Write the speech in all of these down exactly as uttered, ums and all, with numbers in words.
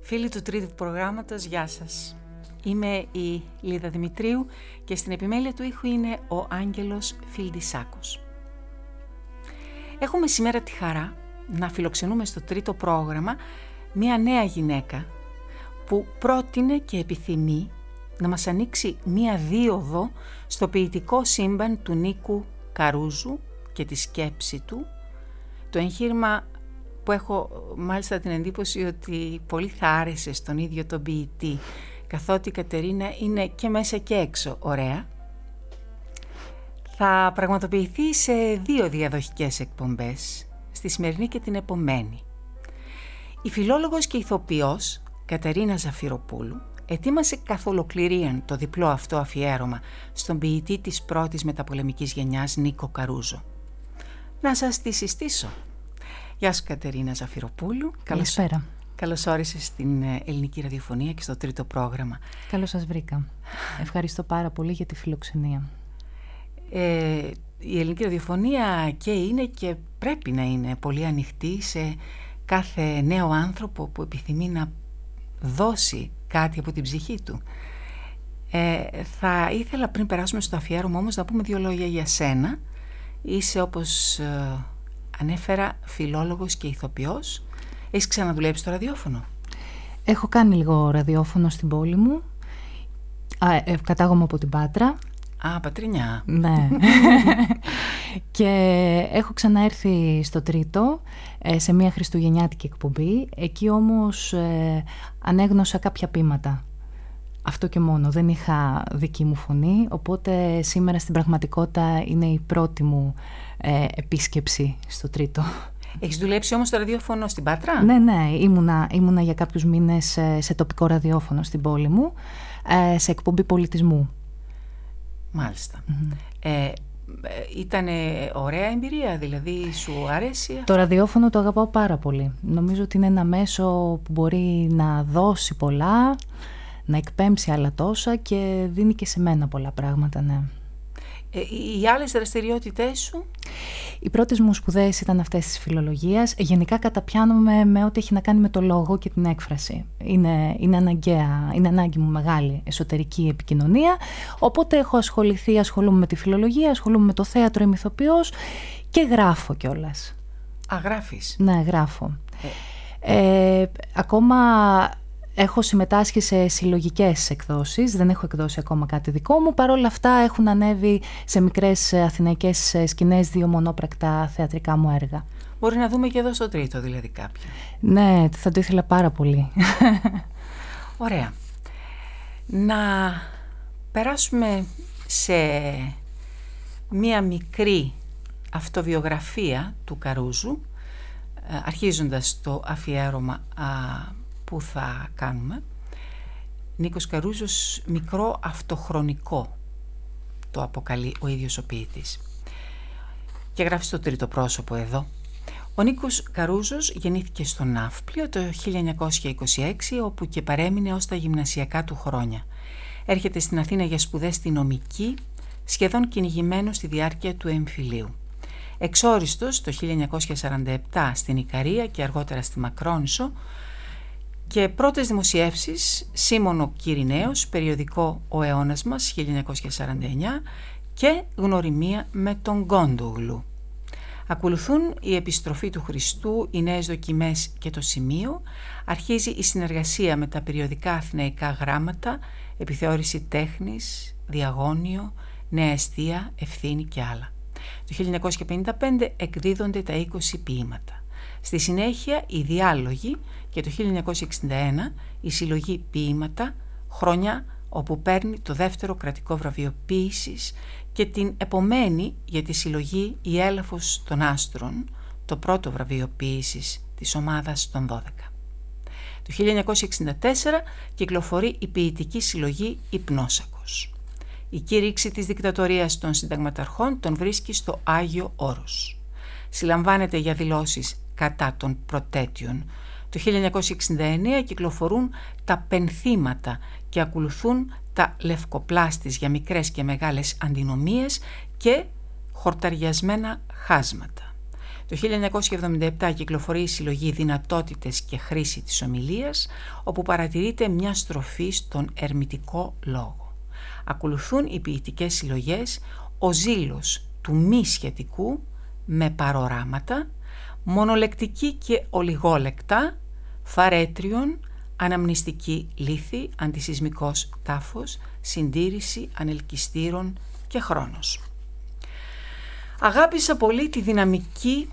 Φίλοι του τρίτου προγράμματος, γεια σας. Είμαι η Λίδα Δημητρίου και στην επιμέλεια του ήχου είναι ο Άγγελος Φιλντισάκος. Έχουμε σήμερα τη χαρά να φιλοξενούμε στο τρίτο πρόγραμμα μια νέα γυναίκα που πρότεινε και επιθυμεί να μας ανοίξει μια δίωδο στο ποιητικό σύμπαν του Νίκου Καρούζου και τη σκέψη του, το εγχείρημα που έχω μάλιστα την εντύπωση ότι πολύ θα άρεσε στον ίδιο τον ποιητή, καθότι η Κατερίνα είναι και μέσα και έξω ωραία. Θα πραγματοποιηθεί σε δύο διαδοχικές εκπομπές, στη σημερινή και την επομένη. Η φιλόλογος και ηθοποιός Κατερίνα Ζαφυροπούλου ετοίμασε καθ' ολοκληρίαν το διπλό αυτό αφιέρωμα στον ποιητή της πρώτης μεταπολεμικής γενιάς Νίκο Καρούζο. Να σας τη συστήσω. Γεια σου Κατερίνα Ζαφυροπούλου. Καλησπέρα. Καλώς όρισες στην ελληνική ραδιοφωνία και στο τρίτο πρόγραμμα. Καλώς σας βρήκα. Ευχαριστώ πάρα πολύ για τη φιλοξενία. Ε, η ελληνική ραδιοφωνία και είναι και πρέπει να είναι πολύ ανοιχτή σε κάθε νέο άνθρωπο που επιθυμεί να δώσει κάτι από την ψυχή του. Ε, θα ήθελα πριν περάσουμε στο αφιέρωμα όμως να πούμε δύο λόγια για σένα. Είσαι όπως ε, ανέφερα φιλόλογος και ηθοποιός. Έχεις ξαναδουλέψει το ραδιόφωνο? Έχω κάνει λίγο ραδιόφωνο στην πόλη μου. Α, ε, κατάγομαι από την Πάτρα. Α, Πατρινιά. Ναι. Και έχω ξαναέρθει στο τρίτο ε, σε μια χριστουγεννιάτικη εκπομπή. Εκεί όμως ε, ανέγνωσα κάποια ποίηματα. Αυτό και μόνο. Δεν είχα δική μου φωνή. Οπότε σήμερα στην πραγματικότητα είναι η πρώτη μου ε, επίσκεψη στο τρίτο. Έχεις δουλέψει όμως το ραδιόφωνο στην Πάτρα? Ναι, ναι. Ήμουνα, ήμουνα για κάποιους μήνες σε, σε τοπικό ραδιόφωνο στην πόλη μου, ε, σε εκπομπή πολιτισμού. Μάλιστα. Mm-hmm. Ε, ήτανε ωραία εμπειρία, δηλαδή σου αρέσει? Το ραδιόφωνο το αγαπάω πάρα πολύ. Νομίζω ότι είναι ένα μέσο που μπορεί να δώσει πολλά, να εκπέμψει άλλα τόσα και δίνει και σε μένα πολλά πράγματα, ναι. Ε, οι άλλες δραστηριότητές σου? Οι πρώτες μου σπουδές ήταν αυτές της φιλολογίας. Γενικά καταπιάνομαι με ό,τι έχει να κάνει με το λόγο και την έκφραση. Είναι, είναι αναγκαία, είναι ανάγκη μου μεγάλη εσωτερική επικοινωνία. Οπότε έχω ασχοληθεί, ασχολούμαι με τη φιλολογία, ασχολούμαι με το θέατρο, είμαι ηθοποιός και γράφω κιόλας. Α, γράφεις? Ναι, γράφω. Ε. Ε, ακόμα... Έχω συμμετάσχει σε συλλογικές εκδόσεις, δεν έχω εκδώσει ακόμα κάτι δικό μου. Παρ' όλα αυτά έχουν ανέβει σε μικρές αθηναϊκές σκηνές δύο μονόπρακτα θεατρικά μου έργα. Μπορεί να δούμε και εδώ στο τρίτο δηλαδή κάποια. Ναι, θα το ήθελα πάρα πολύ. Ωραία. Να περάσουμε σε μία μικρή αυτοβιογραφία του Καρούζου, αρχίζοντας το αφιέρωμα που θα κάνουμε. Νίκος Καρούζος, μικρό αυτοχρονικό, το αποκαλεί ο ίδιος ο ποιητής. Και γράφει στο τρίτο πρόσωπο εδώ. Ο Νίκος Καρούζος γεννήθηκε στο Ναύπλιο το χίλια εννιακόσια είκοσι έξι, όπου και παρέμεινε ως τα γυμνασιακά του χρόνια. Έρχεται στην Αθήνα για σπουδές στη νομική, σχεδόν κυνηγημένο στη διάρκεια του εμφυλίου. Εξόριστος το χίλια εννιακόσια σαράντα επτά στην Ικαρία και αργότερα στη Μακρόνισσο, και πρώτες δημοσιεύσεις Σίμωνο Κυριναίος, περιοδικό Ο αιώνας μας χίλια εννιακόσια σαράντα εννιά και Γνωριμία με τον Κόντογλου. Ακολουθούν η επιστροφή του Χριστού, οι νέες δοκιμές και το σημείο. Αρχίζει η συνεργασία με τα περιοδικά Αθηναϊκά Γράμματα, Επιθεώρηση Τέχνης, Διαγώνιο, Νέα Εστία, Ευθύνη και άλλα. Το χίλια εννιακόσια πενήντα πέντε εκδίδονται τα είκοσι ποίηματα. Στη συνέχεια οι διάλογοι και το χίλια εννιακόσια εξήντα ένα η συλλογή ποίηματα, χρόνια όπου παίρνει το δεύτερο κρατικό βραβείο ποίησης, και την επομένη για τη συλλογή «Η έλαφος των άστρων», το πρώτο βραβείο ποίησης της ομάδας των δώδεκα. Το χίλια εννιακόσια εξήντα τέσσερα κυκλοφορεί η ποιητική συλλογή «Υπνόσακος». Η κήρυξη της δικτατορίας των συνταγματαρχών τον βρίσκει στο Άγιο Όρος. Συλλαμβάνεται για δηλώσεις κατά των προτέτειων. Το χίλια εννιακόσια εξήντα εννέα κυκλοφορούν τα πενθήματα και ακολουθούν τα λευκοπλάστης για μικρές και μεγάλες αντινομίες και χορταριασμένα χάσματα. Το χίλια εννιακόσια εβδομήντα επτά κυκλοφορεί η συλλογή «Δυνατότητες και χρήση της ομιλίας», όπου παρατηρείται μια στροφή στον ερμητικό λόγο. Ακολουθούν οι ποιητικές συλλογές «Ο ζήλος του μη σχετικού» με παροράματα, «Μονολεκτική και ολιγόλεκτα», «Φαρέτριον», «Αναμνηστική λύθη», «Αντισυσμικός τάφος», «Συντήρηση ανελκυστήρων» και «Χρόνος». Αγάπησα πολύ τη δυναμική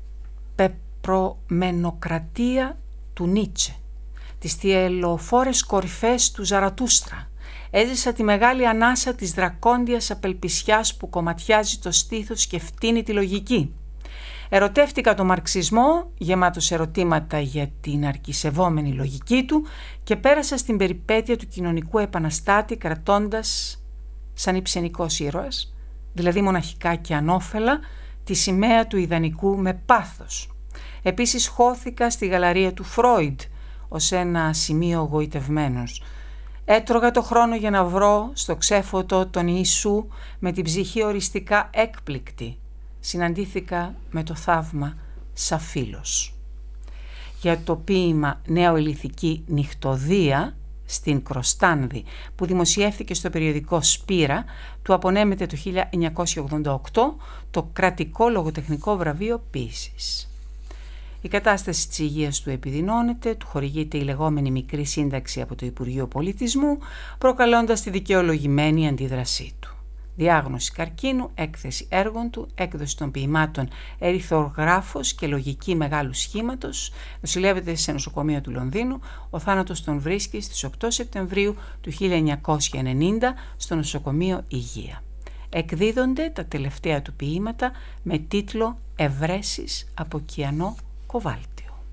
πεπρωμενοκρατία του Νίτσε, τις θυελοφόρες κορυφές του Ζαρατούστρα. Έζησα τη μεγάλη ανάσα της δρακόντιας απελπισιάς που κομματιάζει το στήθος και φτύνει τη λογική. Ερωτεύτηκα τον μαρξισμό, γεμάτος ερωτήματα για την αρκισευόμενη λογική του, και πέρασα στην περιπέτεια του κοινωνικού επαναστάτη κρατώντας, σαν υψενικός ήρωας, δηλαδή μοναχικά και ανώφελα, τη σημαία του ιδανικού με πάθος. Επίσης χώθηκα στη γαλαρία του Φρόιντ ως ένα σημείο γοητευμένος. Έτρωγα το χρόνο για να βρω στο ξέφωτο τον Ιησού με την ψυχή οριστικά έκπληκτη. Συναντήθηκα με το θαύμα σαν φίλος. Για το ποίημα «Νεοελληθική νυχτωδία» στην Κροστάνδη, που δημοσιεύθηκε στο περιοδικό Σπύρα, του απονέμεται το χίλια εννιακόσια ογδόντα οκτώ το κρατικό λογοτεχνικό βραβείο ποίησης. Η κατάσταση της υγείας του επιδεινώνεται, του χορηγείται η λεγόμενη μικρή σύνταξη από το Υπουργείο Πολιτισμού, προκαλώντας τη δικαιολογημένη αντίδρασή του. Διάγνωση καρκίνου, έκθεση έργων του, έκδοση των ποιημάτων «Ερυθρογράφος» και «Λογική μεγάλου σχήματος», νοσηλεύεται σε νοσοκομείο του Λονδίνου. Ο θάνατος τον βρίσκει στις οκτώ Σεπτεμβρίου του χίλια εννιακόσια ενενήντα στο νοσοκομείο Υγεία. Εκδίδονται τα τελευταία του ποίηματα με τίτλο «Ευρέσεις από Κιανό Κοβάλτιο».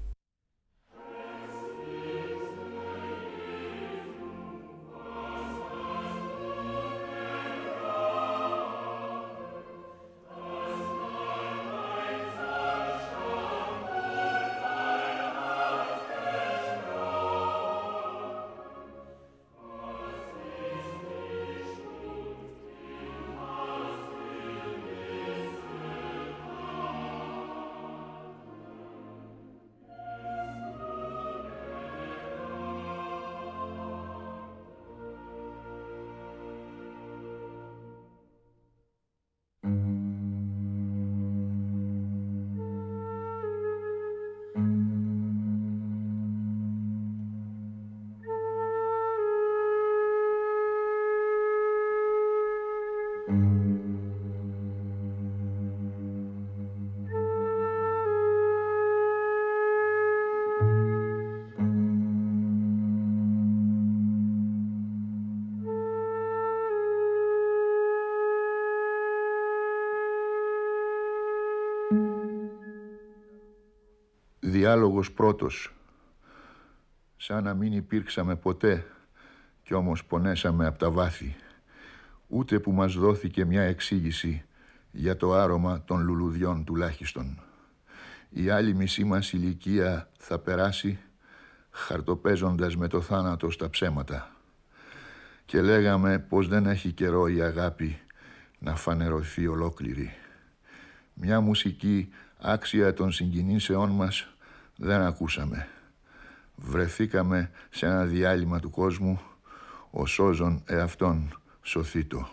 Διάλογος πρώτος. Σαν να μην υπήρξαμε ποτέ, κι όμως πονέσαμε από τα βάθη. Ούτε που μας δόθηκε μια εξήγηση για το άρωμα των λουλουδιών τουλάχιστον. Η άλλη μισή μας ηλικία θα περάσει χαρτοπέζοντας με το θάνατο στα ψέματα. Και λέγαμε πως δεν έχει καιρό η αγάπη να φανερωθεί ολόκληρη. Μια μουσική άξια των συγκινήσεών μας δεν ακούσαμε. Βρεθήκαμε σε ένα διάλειμμα του κόσμου, ο σώζον εαυτόν σωθήτο.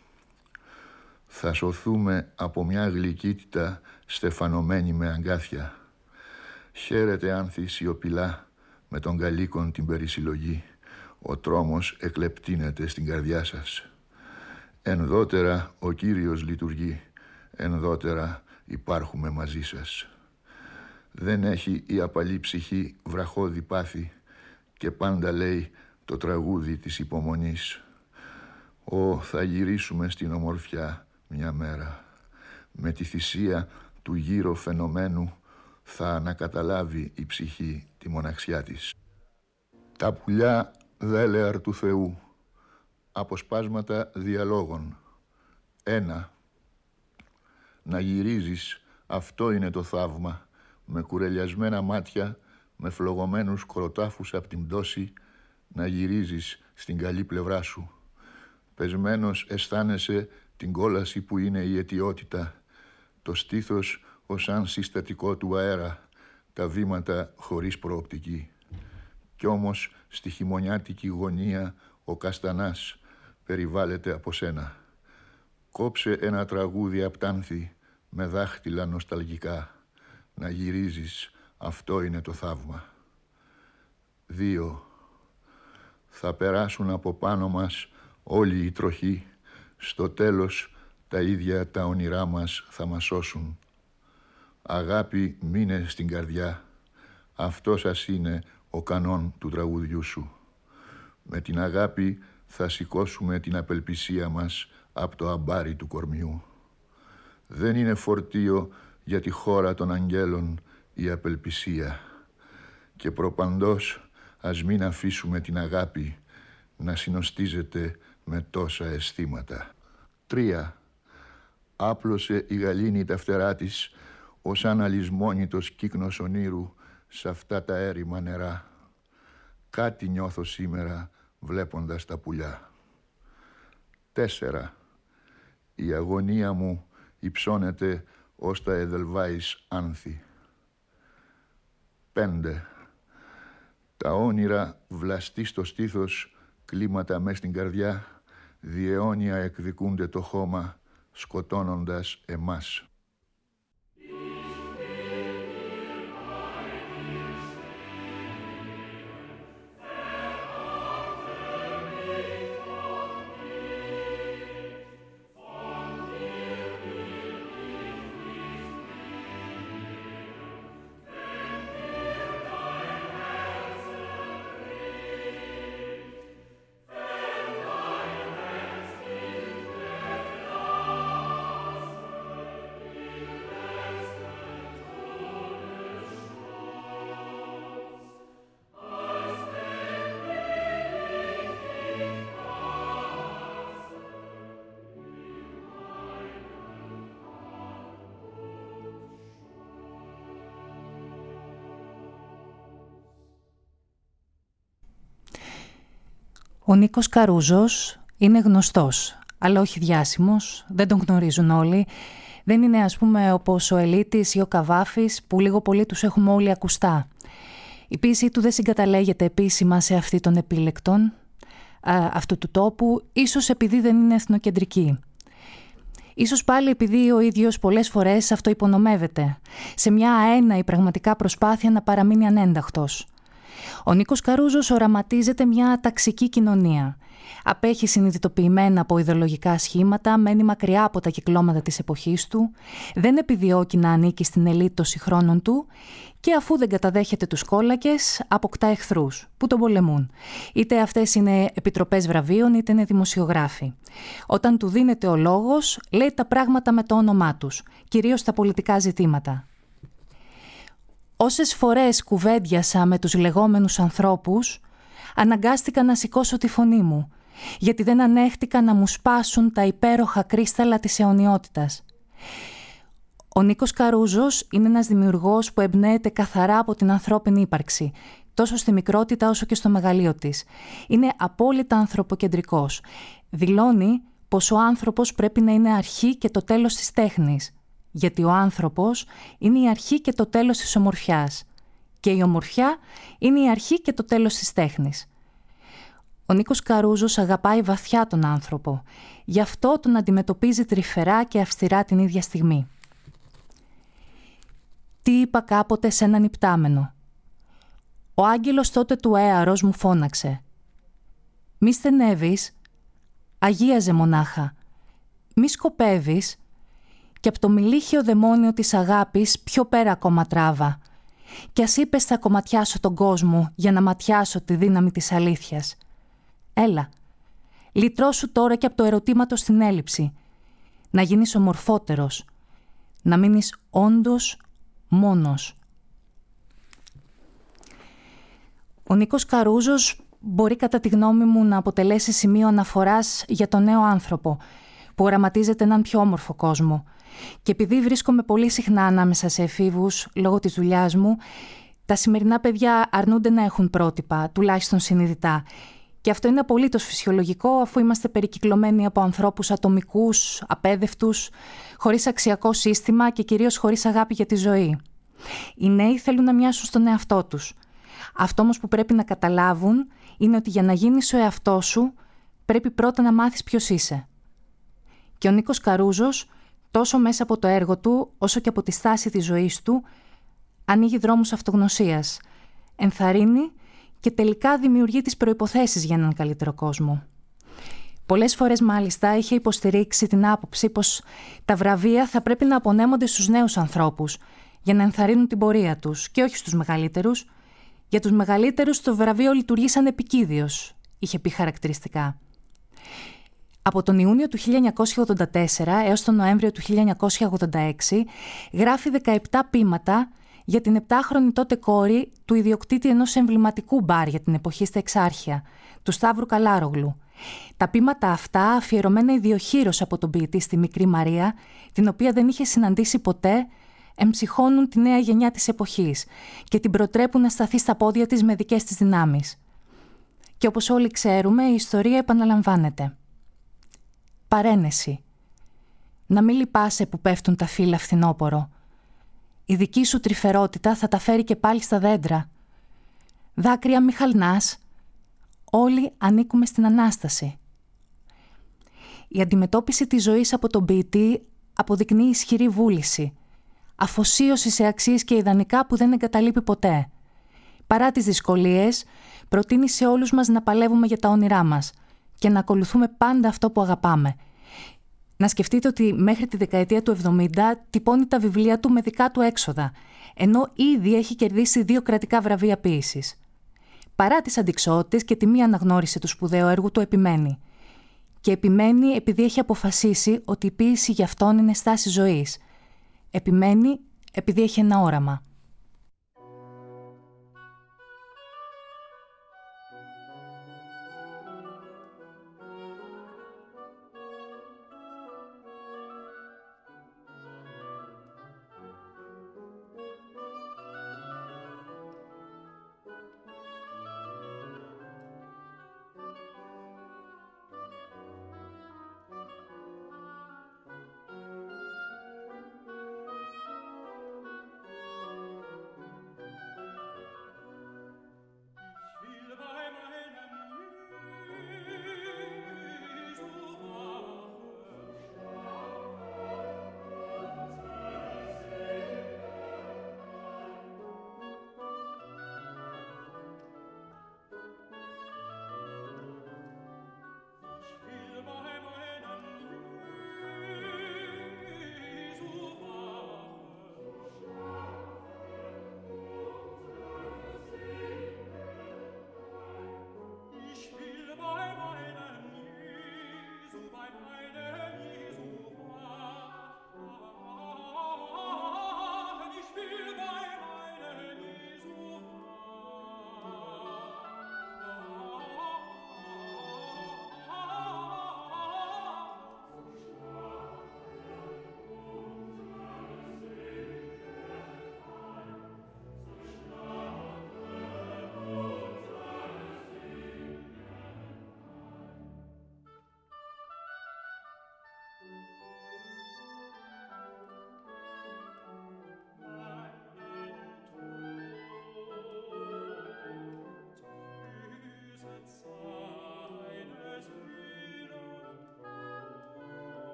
Θα σωθούμε από μια γλυκύτητα στεφανωμένη με αγκάθια. Χαίρετε άνθη σιωπηλά με τον καλίκον την περισυλλογή. Ο τρόμος εκλεπτύνεται στην καρδιά σας. Ενδότερα ο Κύριος λειτουργεί. Ενδότερα υπάρχουμε μαζί σας. Δεν έχει η απαλή ψυχή βραχώδη πάθη και πάντα λέει το τραγούδι της υπομονής. Ω, θα γυρίσουμε στην ομορφιά μια μέρα. Με τη θυσία του γύρω φαινομένου θα ανακαταλάβει η ψυχή τη μοναξιά της. Τα πουλιά δέλεαρ του Θεού. Αποσπάσματα διαλόγων. Ένα. Να γυρίζεις, αυτό είναι το θαύμα. Με κουρελιασμένα μάτια, με φλογωμένους κροτάφους απ' την πτώση, να γυρίζεις στην καλή πλευρά σου. Πεσμένος αισθάνεσαι την κόλαση που είναι η αιτιότητα, το στήθος ως αν συστατικό του αέρα τα βήματα χωρίς προοπτική. Κι όμως στη χειμωνιάτικη γωνία ο καστανάς περιβάλλεται από σένα. Κόψε ένα τραγούδι απτάνθη με δάχτυλα νοσταλγικά. Να γυρίζεις, αυτό είναι το θαύμα. Δύο. Θα περάσουν από πάνω μας όλοι οι τροχοί. Στο τέλος τα ίδια τα όνειρά μας θα μας σώσουν. Αγάπη μείνε στην καρδιά. Αυτό σας είναι ο κανόν του τραγουδιού σου. Με την αγάπη θα σηκώσουμε την απελπισία μας από το αμπάρι του κορμιού. Δεν είναι φορτίο για τη χώρα των αγγέλων η απελπισία. Και προπαντός ας μην αφήσουμε την αγάπη να συνοστίζεται με τόσα αισθήματα. Τρία. Άπλωσε η γαλήνη τα φτερά της ως αναλυσμόνητος κύκνος ονείρου σε αυτά τα έρημα νερά. Κάτι νιώθω σήμερα βλέποντας τα πουλιά. Τέσσερα. Η αγωνία μου υψώνεται ως τα εδελβάης άνθη. Πέντε. Τα όνειρα βλαστή στο στήθος, κλίματα μες στην καρδιά, διαιώνια εκδικούνται το χώμα, σκοτώνοντας εμάς. Ο Νίκος Καρούζος είναι γνωστός, αλλά όχι διάσημος, δεν τον γνωρίζουν όλοι. Δεν είναι, ας πούμε, όπως ο Ελίτης ή ο Καβάφης, που λίγο πολύ τους έχουμε όλοι ακουστά. Η ποίησή του δεν συγκαταλέγεται επίσημα σε αυτή των επίλεκτων α, αυτού του τόπου, ίσως επειδή δεν είναι εθνοκεντρική. Ίσως πάλι επειδή ο ίδιος πολλές φορές αυτό υπονομεύεται, σε μια αέναη πραγματικά προσπάθεια να παραμείνει ανένταχτος. Ο Νίκος Καρούζος οραματίζεται μια ταξική κοινωνία. Απέχει συνειδητοποιημένα από ιδεολογικά σχήματα, μένει μακριά από τα κυκλώματα της εποχής του, δεν επιδιώκει να ανήκει στην ελίτ των συγχρόνων του και αφού δεν καταδέχεται τους κόλακες, αποκτά εχθρούς που τον πολεμούν. Είτε αυτές είναι επιτροπές βραβείων, είτε είναι δημοσιογράφοι. Όταν του δίνεται ο λόγος, λέει τα πράγματα με το όνομά τους, κυρίως τα πολιτικά ζητήματα. Όσες φορές κουβέντιασα με τους λεγόμενους ανθρώπους, αναγκάστηκα να σηκώσω τη φωνή μου, γιατί δεν ανέχτηκα να μου σπάσουν τα υπέροχα κρίσταλα της αιωνιότητας. Ο Νίκος Καρούζος είναι ένας δημιουργός που εμπνέεται καθαρά από την ανθρώπινη ύπαρξη, τόσο στη μικρότητα όσο και στο μεγαλείο της. Είναι απόλυτα ανθρωποκεντρικός. Δηλώνει πως ο άνθρωπος πρέπει να είναι αρχή και το τέλος της τέχνης, γιατί ο άνθρωπος είναι η αρχή και το τέλος της ομορφιάς και η ομορφιά είναι η αρχή και το τέλος της τέχνης. Ο Νίκος Καρούζος αγαπάει βαθιά τον άνθρωπο, γι' αυτό τον αντιμετωπίζει τρυφερά και αυστηρά την ίδια στιγμή. Τι είπα κάποτε σε έναν υπτάμενο. Ο άγγελος τότε του Έαρος μου φώναξε. «Μη στενεύεις, αγίαζε μονάχα, μη σκοπεύεις και από το μιλίχιο δαιμόνιο της αγάπης πιο πέρα ακόμα τράβα. Κι ας είπες θα κομματιάσω τον κόσμο για να ματιάσω τη δύναμη της αλήθειας. Έλα, λυτρώσου τώρα και από το ερωτήματο στην έλλειψη. Να γίνεις ομορφότερος, να μείνεις όντως μόνος». Ο Νίκος Καρούζος μπορεί κατά τη γνώμη μου να αποτελέσει σημείο αναφοράς για τον νέο άνθρωπο που οραματίζεται έναν πιο όμορφο κόσμο. Και επειδή βρίσκομαι πολύ συχνά ανάμεσα σε εφήβους λόγω της δουλειάς μου, τα σημερινά παιδιά αρνούνται να έχουν πρότυπα, τουλάχιστον συνειδητά. Και αυτό είναι απολύτως φυσιολογικό, αφού είμαστε περικυκλωμένοι από ανθρώπους ατομικούς, απέδευτους, χωρίς αξιακό σύστημα και κυρίως χωρίς αγάπη για τη ζωή. Οι νέοι θέλουν να μοιάσουν στον εαυτό τους. Αυτό όμως που πρέπει να καταλάβουν είναι ότι για να γίνεις ο εαυτός σου, πρέπει πρώτα να μάθεις ποιος είσαι. Και ο Νίκος Καρούζος, τόσο μέσα από το έργο του, όσο και από τη στάση της ζωής του, ανοίγει δρόμους αυτογνωσίας, ενθαρρύνει και τελικά δημιουργεί τις προϋποθέσεις για έναν καλύτερο κόσμο. Πολλές φορές μάλιστα είχε υποστηρίξει την άποψη πως τα βραβεία θα πρέπει να απονέμονται στους νέους ανθρώπους για να ενθαρρύνουν την πορεία τους και όχι στους μεγαλύτερους. Για τους μεγαλύτερους το βραβείο λειτουργεί σαν επικίδιος, είχε πει χαρακτηριστικά. Από τον Ιούνιο του χίλια εννιακόσια ογδόντα τέσσερα έως τον Νοέμβριο του χίλια εννιακόσια ογδόντα έξι γράφει δεκαεπτά ποίηματα για την επτάχρονη τότε κόρη του ιδιοκτήτη ενός εμβληματικού μπαρ για την εποχή στα Εξάρχεια, του Σταύρου Καλάρογλου. Τα ποίηματα αυτά, αφιερωμένα ιδιοχείρως από τον ποιητή στη μικρή Μαρία, την οποία δεν είχε συναντήσει ποτέ, εμψυχώνουν τη νέα γενιά της εποχής και την προτρέπουν να σταθεί στα πόδια της με δικές της δυνάμεις. Και όπως όλοι ξέρουμε, η ιστορία επαναλαμβάνεται. Παρένεση. Να μην λυπάσαι που πέφτουν τα φύλλα φθινόπορο. Η δική σου τρυφερότητα θα τα φέρει και πάλι στα δέντρα. Δάκρυα μη χαλνάς. Όλοι ανήκουμε στην Ανάσταση. Η αντιμετώπιση της ζωής από τον ποιητή αποδεικνύει ισχυρή βούληση, αφοσίωση σε αξίες και ιδανικά που δεν εγκαταλείπει ποτέ. Παρά τις δυσκολίες, προτείνει σε όλους μας να παλεύουμε για τα όνειρά μας και να ακολουθούμε πάντα αυτό που αγαπάμε. Να σκεφτείτε ότι μέχρι τη δεκαετία του εβδομήντα τυπώνει τα βιβλία του με δικά του έξοδα, ενώ ήδη έχει κερδίσει δύο κρατικά βραβεία ποίησης. Παρά τις αντιξότητες και τη μη αναγνώριση του σπουδαίου έργου του, επιμένει. Και επιμένει επειδή έχει αποφασίσει ότι η ποίηση για αυτόν είναι στάση ζωής. Επιμένει επειδή έχει ένα όραμα.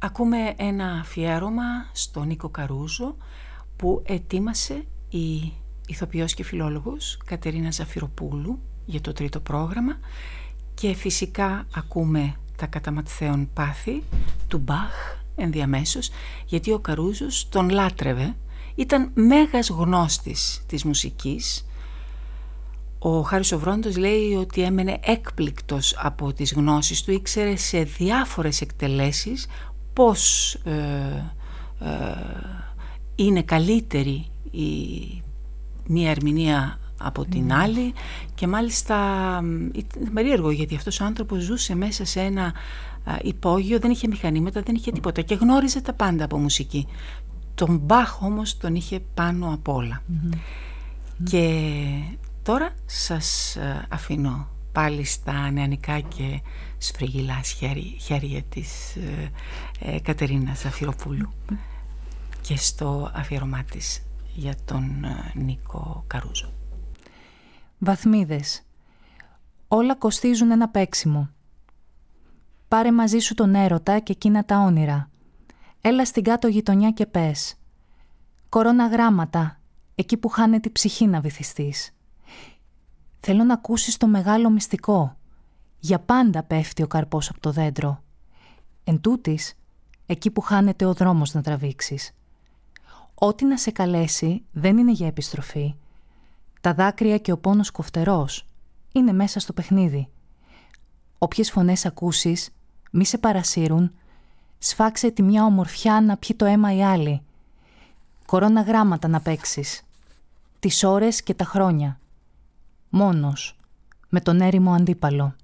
ακούμε ένα αφιέρωμα στον Νίκο Καρούζο που ετοίμασε η ηθοποιός και φιλόλογος Κατερίνα Ζαφυροπούλου για το τρίτο πρόγραμμα, και φυσικά ακούμε τα κατά ματθαίων πάθη του Μπαχ ενδιαμέσως, γιατί ο Καρούζος τον λάτρευε, ήταν μέγας γνώστης της μουσικής. Ο Χάρης ο Βρόντος λέει ότι έμενε έκπληκτος από τις γνώσεις του, ήξερε σε διάφορες εκτελέσεις πώς ε, ε, είναι καλύτερη η μία ερμηνεία από την mm. άλλη, και μάλιστα ήταν περίεργο, γιατί αυτός ο άνθρωπος ζούσε μέσα σε ένα α, υπόγειο, δεν είχε μηχανήματα, δεν είχε τίποτα και γνώριζε τα πάντα από μουσική. Τον Μπαχ όμως τον είχε πάνω απ' όλα. Mm-hmm. Και τώρα σας αφήνω πάλι στα νεανικά και σφριγγυλά χέρια της ε, ε, Κατερίνας Ζαφυροπούλου mm-hmm. και στο αφιερωμά της για τον ε, Νίκο Καρούζο. Βαθμίδες. Όλα κοστίζουν ένα παίξιμο. Πάρε μαζί σου τον έρωτα και εκείνα τα όνειρα. Έλα στην κάτω γειτονιά και πες. Κορώνα γράμματα, εκεί που χάνεται η ψυχή να βυθιστείς. Θέλω να ακούσεις το μεγάλο μυστικό. Για πάντα πέφτει ο καρπός από το δέντρο. Εν τούτης, εκεί που χάνεται ο δρόμος να τραβήξεις. Ό,τι να σε καλέσει δεν είναι για επιστροφή. Τα δάκρυα και ο πόνος κοφτερός είναι μέσα στο παιχνίδι. Όποιες φωνές ακούσεις, μη σε παρασύρουν, σφάξε τη μια ομορφιά να πιει το αίμα η άλλη. Κορώνα γράμματα να παίξεις, τις ώρες και τα χρόνια. Μόνος, με τον έρημο αντίπαλο.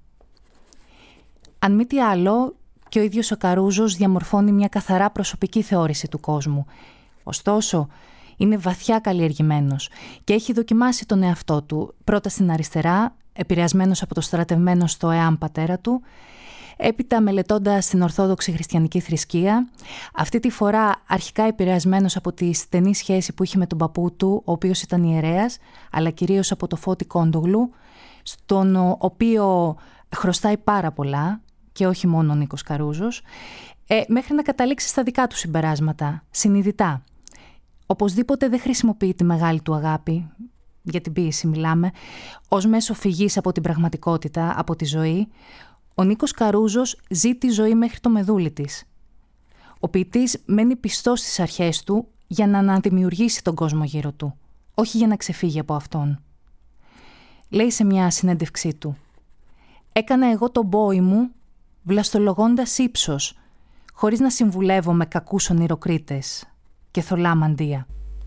Αν μη τι άλλο, και ο ίδιος ο Καρούζος διαμορφώνει μια καθαρά προσωπική θεώρηση του κόσμου. Ωστόσο, είναι βαθιά καλλιεργημένος και έχει δοκιμάσει τον εαυτό του, πρώτα στην αριστερά, επηρεασμένος από το στρατευμένο στο ΕΑΜ πατέρα του, έπειτα μελετώντας την Ορθόδοξη Χριστιανική θρησκεία, αυτή τη φορά αρχικά επηρεασμένος από τη στενή σχέση που είχε με τον παππού του, ο οποίος ήταν ιερέας, αλλά κυρίως από το Φώτη Κόντογλου, στον οποίο χρωστάει πάρα πολλά, και όχι μόνο ο Νίκος Καρούζος, ε, μέχρι να καταλήξει στα δικά του συμπεράσματα, συνειδητά. Οπωσδήποτε δεν χρησιμοποιεί τη μεγάλη του αγάπη, για την ποίηση μιλάμε, ως μέσο φυγής από την πραγματικότητα, από τη ζωή. Ο Νίκος Καρούζος ζει τη ζωή μέχρι το μεδούλι της. Ο ποιητής μένει πιστός στις αρχές του για να αναδημιουργήσει τον κόσμο γύρω του, όχι για να ξεφύγει από αυτόν. Λέει σε μια συνέντευξή του: «Έκανα εγώ τον πόη μου, βλαστολογώντας ύψος, χωρίς να συμβουλεύω με κακούς ονειροκρίτες και θολά μαντεία».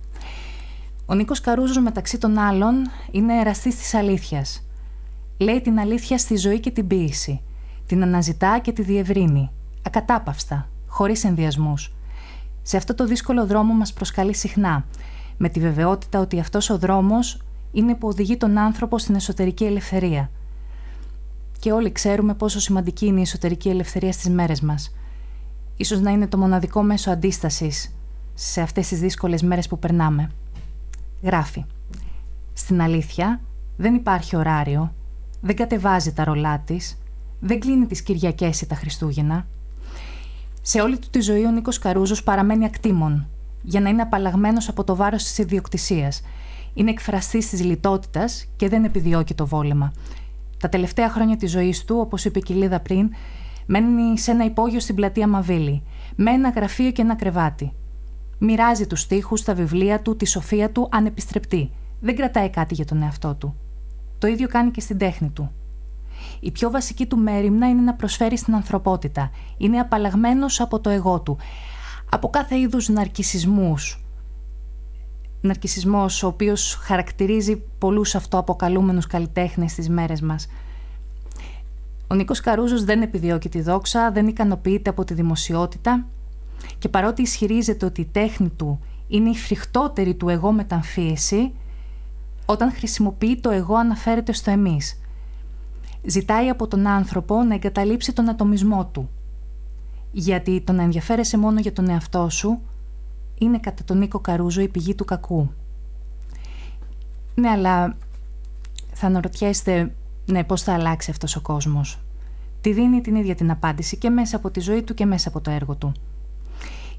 Ο Νίκος Καρούζος, μεταξύ των άλλων, είναι εραστής της αλήθειας. Λέει την αλήθεια στη ζωή και την ποίηση. Την αναζητά και τη διευρύνει, ακατάπαυστα, χωρίς ενδιασμούς. Σε αυτό το δύσκολο δρόμο μας προσκαλεί συχνά, με τη βεβαιότητα ότι αυτός ο δρόμος είναι που οδηγεί τον άνθρωπο στην εσωτερική ελευθερία. Και όλοι ξέρουμε πόσο σημαντική είναι η εσωτερική ελευθερία στις μέρες μας. Ίσως να είναι το μοναδικό μέσο αντίστασης σε αυτές τις δύσκολες μέρες που περνάμε. Γράφει: «Στην αλήθεια δεν υπάρχει ωράριο, δεν κατεβάζει τα ρολά της, δεν κλείνει τις Κυριακές ή τα Χριστούγεννα. Σε όλη του τη ζωή ο Νίκος Καρούζος παραμένει ακτήμων, για να είναι απαλλαγμένος από το βάρος της ιδιοκτησίας. Είναι εκφραστής της λιτότητας και δεν επιδιώκει το βόλεμα. Τα τελευταία χρόνια της ζωής του, όπως είπε η Κοιλίδα πριν, μένει σε ένα υπόγειο στην πλατεία Μαβίλη, με ένα γραφείο και ένα κρεβάτι. Μοιράζει τους στίχους, τα βιβλία του, τη σοφία του ανεπιστρεπτή. Δεν κρατάει κάτι για τον εαυτό του. Το ίδιο κάνει και στην τέχνη του. Η πιο βασική του μέριμνα είναι να προσφέρει στην ανθρωπότητα. Είναι απαλλαγμένος από το εγώ του, από κάθε είδους ναρκισσισμούς. Ναρκισσισμός ο οποίος χαρακτηρίζει πολλούς αυτοαποκαλούμενους καλλιτέχνες στις μέρες μας. Ο Νίκος Καρούζος δεν επιδιώκει τη δόξα, δεν ικανοποιείται από τη δημοσιότητα, και παρότι ισχυρίζεται ότι η τέχνη του είναι η φρικτότερη του εγώ μεταμφίεση, όταν χρησιμοποιεί το εγώ αναφέρεται στο εμείς. Ζητάει από τον άνθρωπο να εγκαταλείψει τον ατομισμό του. Γιατί το να ενδιαφέρεσαι μόνο για τον εαυτό σου είναι κατά τον Νίκο Καρούζο η πηγή του κακού. Ναι, αλλά θα αναρωτιέστε, ναι, πώς θα αλλάξει αυτός ο κόσμος. Τη δίνει την ίδια την απάντηση και μέσα από τη ζωή του και μέσα από το έργο του.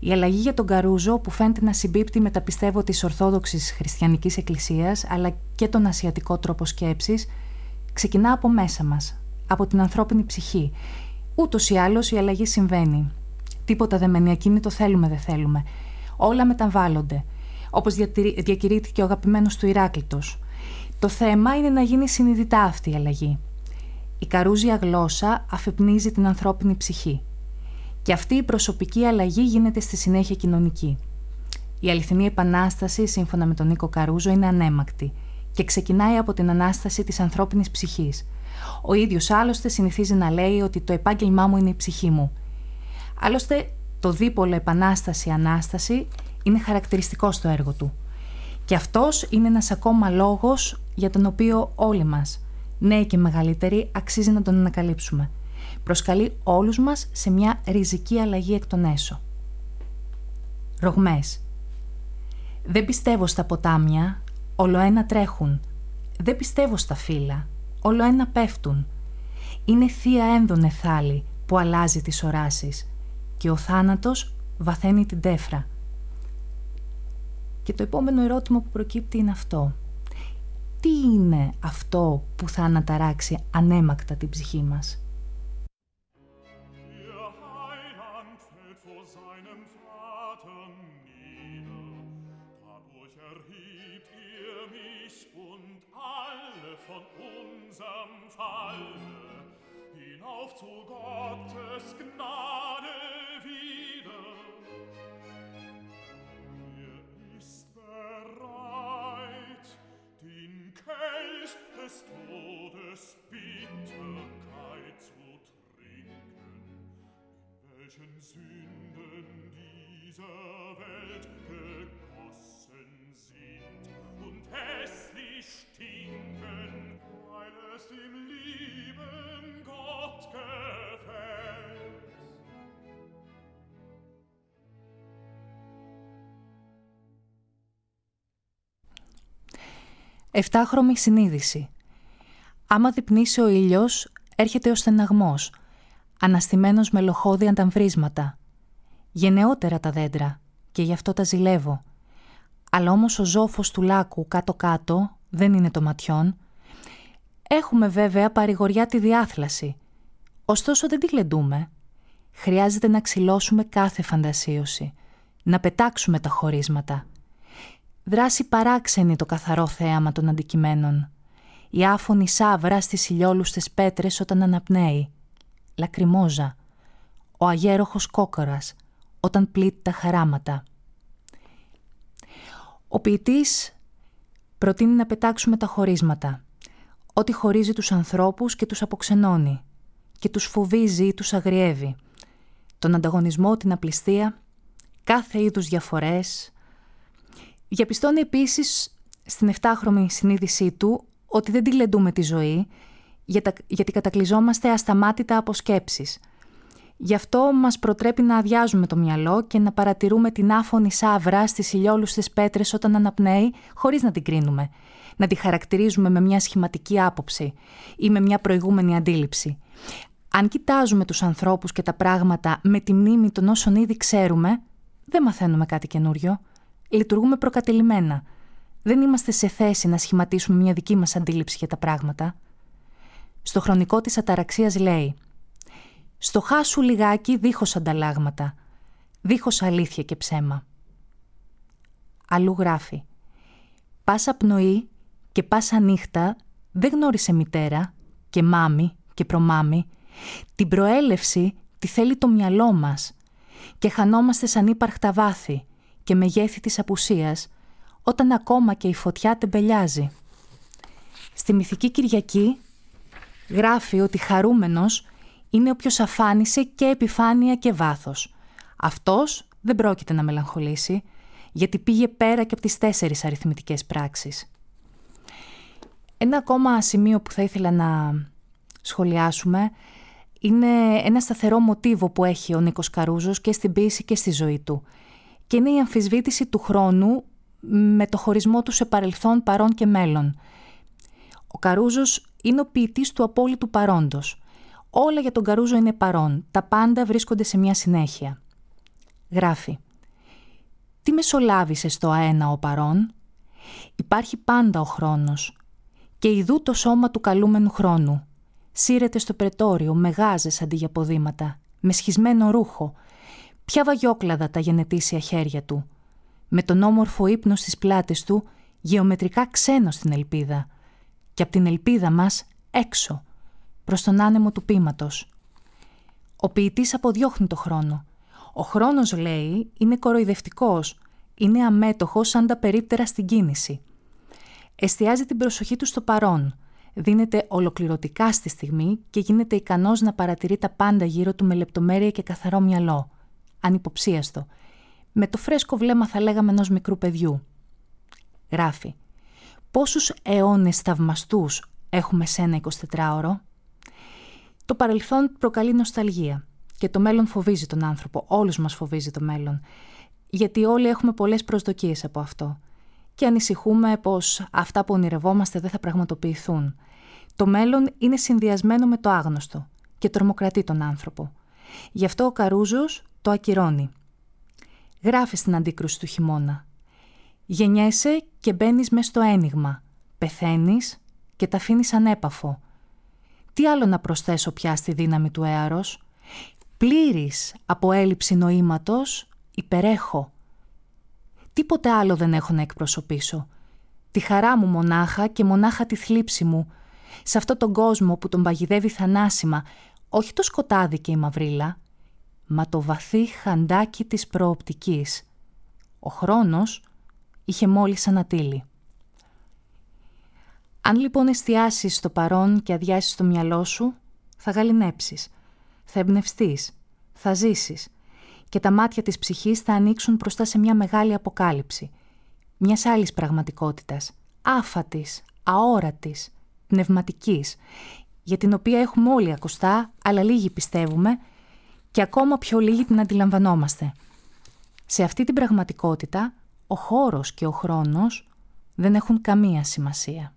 Η αλλαγή για τον Καρούζο, που φαίνεται να συμπίπτει με τα πιστεύω της Ορθόδοξης Χριστιανικής Εκκλησίας, αλλά και τον ασιατικό τρόπο σκέψης, ξεκινά από μέσα μας, από την ανθρώπινη ψυχή. Ούτως ή άλλως η αλλαγή συμβαίνει. Τίποτα δεν μένει ακίνητο, θέλουμε δεν θέλουμε. Όλα μεταβάλλονται. Όπως διακηρύττηκε ο αγαπημένος του Ηράκλειτος. Το θέμα είναι να γίνει συνειδητά αυτή η αλλαγή. Η καρούζια γλώσσα αφυπνίζει την ανθρώπινη ψυχή. Και αυτή η προσωπική αλλαγή γίνεται στη συνέχεια κοινωνική. Η αληθινή επανάσταση, σύμφωνα με τον Νίκο Καρούζο, είναι ανέμακτη και ξεκινάει από την ανάσταση της ανθρώπινης ψυχής. Ο ίδιος άλλωστε συνηθίζει να λέει ότι το επάγγελμά μου είναι η ψυχή μου. Άλλωστε, το δίπολο επανάσταση-ανάσταση είναι χαρακτηριστικό στο έργο του. Και αυτός είναι ένας ακόμα λόγος για τον οποίο όλοι μας, νέοι και μεγαλύτεροι, αξίζει να τον ανακαλύψουμε. Προσκαλεί όλους μας σε μια ριζική αλλαγή εκ των έσω. Ρογμές. Δεν πιστεύω στα ποτάμια, ολοένα τρέχουν. Δεν πιστεύω στα φύλλα, ολοένα πέφτουν. Είναι θεία ένδονε θάλη που αλλάζει τις οράσεις και ο θάνατος βαθαίνει την τέφρα. Και το επόμενο ερώτημα που προκύπτει είναι αυτό. Τι είναι αυτό που θα αναταράξει ανέμακτα την ψυχή μας? Zu Gottes Gnade wieder. Mir ist bereit, den Kelch des Todes Bitterkeit zu trinken, in welchen Sünden dieser Welt gegossen sind und hässlich stinken, weil es dem lieben Gott gefällt. Εφτάχρωμη συνείδηση. Άμα διπνήσει ο ήλιος, έρχεται ο στεναγμός, αναστημένος με λοχώδη ανταμβρίσματα. Γενναιότερα τα δέντρα και γι' αυτό τα ζηλεύω. Αλλά όμως ο ζόφος του λάκου κάτω-κάτω δεν είναι το ματιόν. Έχουμε βέβαια παρηγοριά τη διάθλαση. Ωστόσο δεν τη γλεντούμε. Χρειάζεται να ξυλώσουμε κάθε φαντασίωση, να πετάξουμε τα χωρίσματα. Δράση παράξενη το καθαρό θέαμα των αντικειμένων. Η άφωνη σάβρα στις ηλιόλουστες πέτρες όταν αναπνέει. Λακριμόζα. Ο αγέροχος κόκορας όταν πλήττει τα χαράματα. Ο ποιητής προτείνει να πετάξουμε τα χωρίσματα. Ό,τι χωρίζει τους ανθρώπους και τους αποξενώνει και τους φοβίζει ή τους αγριεύει. Τον ανταγωνισμό, την απληστία, κάθε είδους διαφορές. Διαπιστώνει επίσης στην εφτάχρωμη συνείδησή του ότι δεν τη λεντούμε τη ζωή, γιατί κατακλυζόμαστε ασταμάτητα από σκέψεις. Γι' αυτό μας προτρέπει να αδειάζουμε το μυαλό και να παρατηρούμε την άφωνη σάβρα στις ηλιόλουστες πέτρες όταν αναπνέει, χωρίς να την κρίνουμε, να τη χαρακτηρίζουμε με μια σχηματική άποψη ή με μια προηγούμενη αντίληψη. Αν κοιτάζουμε τους ανθρώπους και τα πράγματα με τη μνήμη των όσων ήδη ξέρουμε, δεν μαθαίνουμε κάτι καινούριο. Λειτουργούμε προκατελημένα. Δεν είμαστε σε θέση να σχηματίσουμε μια δική μας αντίληψη για τα πράγματα. Στο χρονικό της αταραξίας λέει «Στο χάσου λιγάκι δίχως ανταλλάγματα, δίχως αλήθεια και ψέμα». Αλλού γράφει «Πάσα πνοή και πάσα νύχτα δεν γνώρισε μητέρα και μάμη και προμάμη. Την προέλευση τη θέλει το μυαλό μας και χανόμαστε σαν ύπαρχτα βάθη και μεγέθη της απουσίας όταν ακόμα και η φωτιά τεμπελιάζει». Στη Μυθική Κυριακή γράφει ότι χαρούμενος είναι όποιος αφάνισε και επιφάνεια και βάθος. Αυτός δεν πρόκειται να μελαγχολήσει, γιατί πήγε πέρα και από τις τέσσερις αριθμητικές πράξεις. Ένα ακόμα σημείο που θα ήθελα να σχολιάσουμε είναι ένα σταθερό μοτίβο που έχει ο Νίκος Καρούζος και στην ποίηση και στη ζωή του. Και είναι η αμφισβήτηση του χρόνου με το χωρισμό του σε παρελθόν, παρόν και μέλλον. Ο Καρούζος είναι ο ποιητής του απόλυτου παρόντος. Όλα για τον Καρούζο είναι παρόν. Τα πάντα βρίσκονται σε μια συνέχεια. Γράφει Τι μεσολάβησε στο αένα ο παρών? Υπάρχει πάντα ο χρόνος. Και ιδού το σώμα του καλούμενου χρόνου. Σύρεται στο πρετόριο με γάζες αντί για ποδήματα, με σχισμένο ρούχο. Ποια βαγιόκλαδα τα γενετήσια χέρια του. Με τον όμορφο ύπνο στις πλάτες του, γεωμετρικά ξένο στην ελπίδα. Και απ' την ελπίδα μας έξω, προς τον άνεμο του ποίηματος. Ο ποιητής αποδιώχνει το χρόνο. Ο χρόνος, λέει, είναι κοροϊδευτικός, είναι αμέτωχος σαν τα περίπτερα στην κίνηση. Εστιάζει την προσοχή του στο παρόν, δίνεται ολοκληρωτικά στη στιγμή και γίνεται ικανός να παρατηρεί τα πάντα γύρω του με λεπτομέρεια και καθαρό μυαλό, ανυποψίαστο, με το φρέσκο βλέμμα θα λέγαμε ενός μικρού παιδιού. Γράφει «Πόσους αιώνες θαυμαστούς έχουμε σε ένα εικοσιτετράωρο?» Το παρελθόν προκαλεί νοσταλγία και το μέλλον φοβίζει τον άνθρωπο, όλους μας φοβίζει το μέλλον, γιατί όλοι έχουμε πολλές προσδοκίες από αυτό και ανησυχούμε πως αυτά που ονειρευόμαστε δεν θα πραγματοποιηθούν. Το μέλλον είναι συνδυασμένο με το άγνωστο και τρομοκρατεί τον άνθρωπο. Γι' αυτό ο Καρούζος το ακυρώνει. Γράφει στην αντίκρουση του χειμώνα. Γεννιέσαι και μπαίνεις μες στο ένιγμα. Πεθαίνεις και τα αφήνεις ανέπαφο. Τι άλλο να προσθέσω πια στη δύναμη του έαρος? Πλήρης από έλλειψη νοήματος υπερέχω. Τίποτε άλλο δεν έχω να εκπροσωπήσω. Τη χαρά μου μονάχα και μονάχα τη θλίψη μου. Σε αυτόν τον κόσμο που τον παγιδεύει θανάσιμα, όχι το σκοτάδι και η μαυρίλα, μα το βαθύ χαντάκι της προοπτικής. Ο χρόνος είχε μόλις ανατείλει. Αν λοιπόν εστιάσεις στο παρόν και αδειάσεις το μυαλό σου, θα γαληνέψεις, θα εμπνευστείς, θα ζήσεις και τα μάτια της ψυχής θα ανοίξουν μπροστά σε μια μεγάλη αποκάλυψη, μιας άλλης πραγματικότητας, άφατης, αόρατης, πνευματικής, για την οποία έχουμε όλοι ακουστά, αλλά λίγοι πιστεύουμε και ακόμα πιο λίγοι την αντιλαμβανόμαστε. Σε αυτή την πραγματικότητα, ο χώρος και ο χρόνος δεν έχουν καμία σημασία.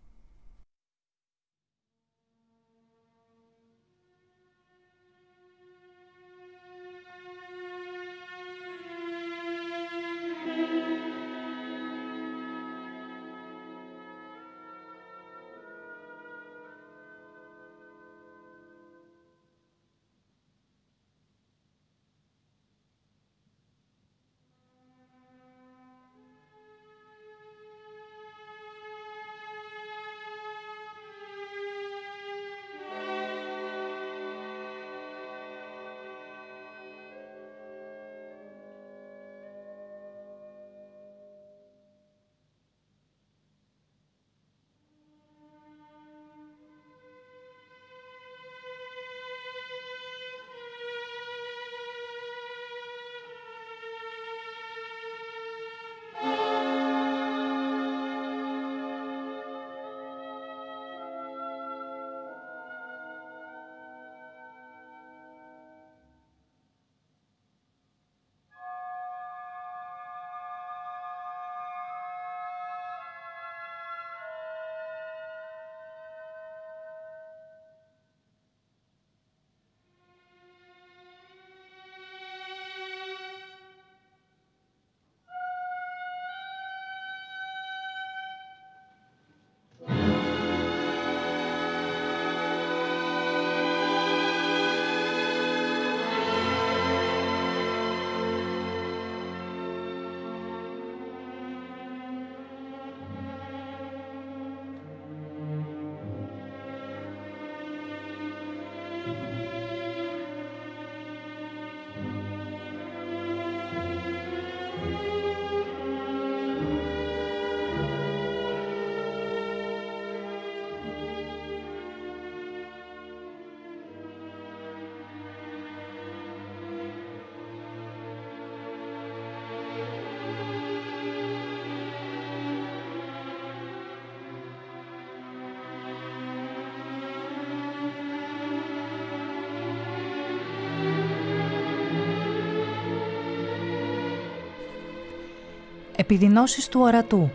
Επιδεινώσεις του ορατού.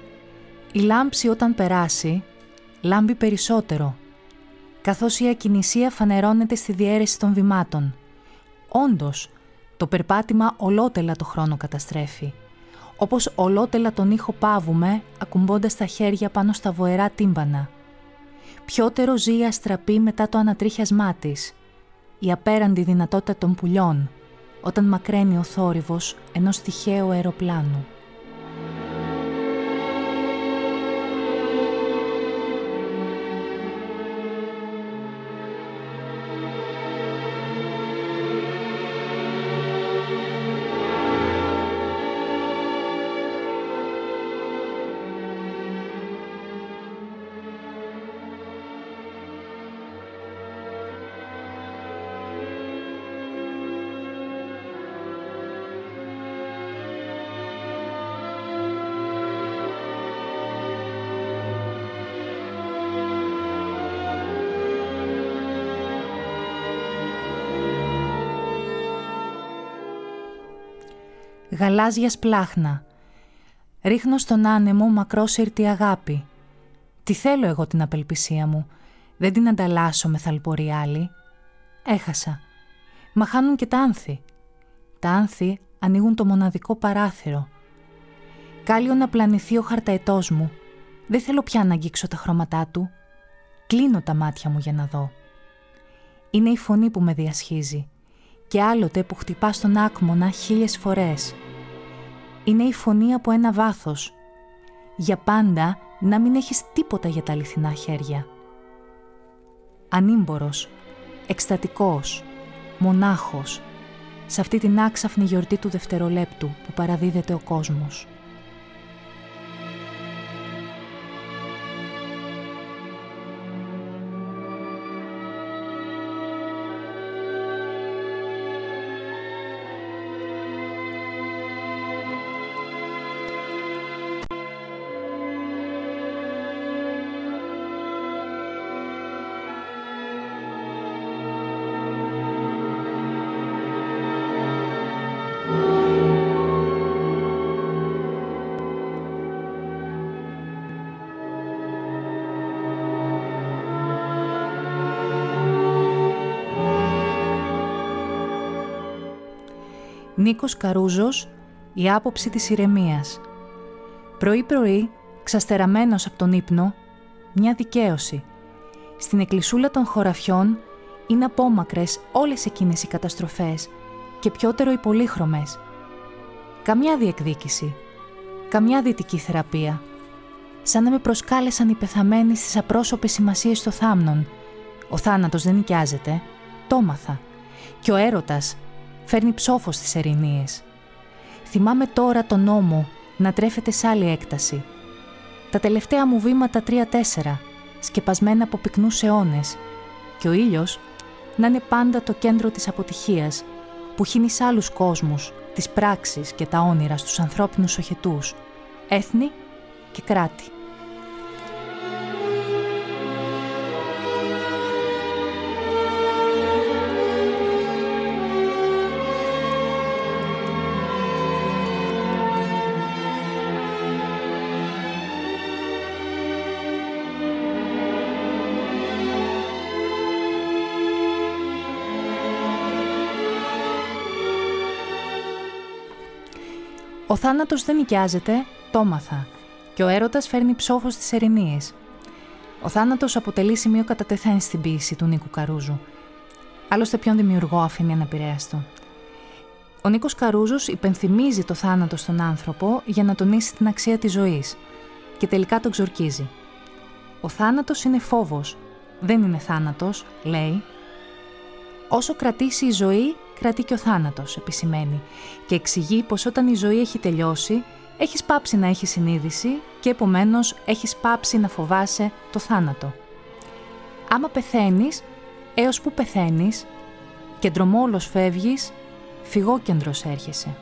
Η λάμψη όταν περάσει, λάμπει περισσότερο, καθώς η ακινησία φανερώνεται στη διαίρεση των βημάτων. Όντως, Το περπάτημα ολότελα το χρόνο καταστρέφει. Όπως ολότελα τον ήχο πάβουμε, ακουμπώντας τα χέρια πάνω στα βοερά τύμπανα. Πιότερο ζει η αστραπή μετά το ανατρίχιασμά της, η απέραντη δυνατότητα των πουλιών, όταν μακραίνει ο θόρυβος ενός τυχαίου αεροπλάνου. Γαλάζια σπλάχνα. Ρίχνω στον άνεμο μακρόσυρτη αγάπη. Τι θέλω εγώ την απελπισία μου. Δεν την ανταλλάσσω με θαλπορή άλλη. Έχασα. Μα χάνουν και τα άνθη. Τα άνθη ανοίγουν το μοναδικό παράθυρο. Κάλλιο να πλανηθεί ο χαρταετός μου. Δεν θέλω πια να αγγίξω τα χρώματά του. Κλείνω τα μάτια μου για να δω. Είναι η φωνή που με διασχίζει. Και άλλοτε που χτυπά στον άκμονα χίλιες φορές. Είναι η φωνή από ένα βάθος. Για πάντα να μην έχεις τίποτα για τα αληθινά χέρια. Ανήμπορος, εκστατικός, μονάχος, σε αυτή την άξαφνη γιορτή του δευτερολέπτου που παραδίδεται ο κόσμος. Νίκος Καρούζος, η άποψη της ηρεμίας. Πρωί-πρωί, ξαστεραμένος από τον ύπνο, μια δικαίωση. Στην εκκλησούλα των χωραφιών είναι απόμακρες όλες εκείνες οι καταστροφές και πιότερο οι πολύχρωμες. Καμιά διεκδίκηση, καμιά δυτική θεραπεία. Σαν να με προσκάλεσαν οι πεθαμένοι στις απρόσωπες σημασίες των θάμνων. Ο θάνατος δεν νοικιάζεται, το έμαθα. Και ο έρωτας φέρνει ψόφο στις ερηνίες. Θυμάμαι τώρα τον νόμο να τρέφεται σε άλλη έκταση. Τα τελευταία μου βήματα τρία-τέσσερα, σκεπασμένα από πυκνούς αιώνες. Και ο ήλιος να είναι πάντα το κέντρο της αποτυχίας, που χύνει σε άλλους κόσμους, τις πράξεις και τα όνειρα στους ανθρώπινους οχετούς, έθνη και κράτη. Ο θάνατος δεν νοικιάζεται, το έμαθα, και ο έρωτας φέρνει ψόφο στις ερηνίες. Ο θάνατος αποτελεί σημείο κατά τεθέν στην ποίηση του Νίκου Καρούζου. Άλλωστε ποιον δημιουργό αφήνει αναπηρέαστο. Ο Νίκος Καρούζος υπενθυμίζει το θάνατο στον άνθρωπο για να τονίσει την αξία της ζωής και τελικά τον ξορκίζει. Ο θάνατος είναι φόβος, δεν είναι θάνατος, λέει. Όσο κρατήσει η ζωή, κρατεί και ο θάνατος, επισημαίνει, και εξηγεί πως όταν η ζωή έχει τελειώσει, έχεις πάψει να έχεις συνείδηση και επομένως έχεις πάψει να φοβάσαι το θάνατο. Άμα πεθαίνεις, έως που πεθαίνεις, κεντρομόλος φεύγεις, φυγόκεντρος έρχεσαι.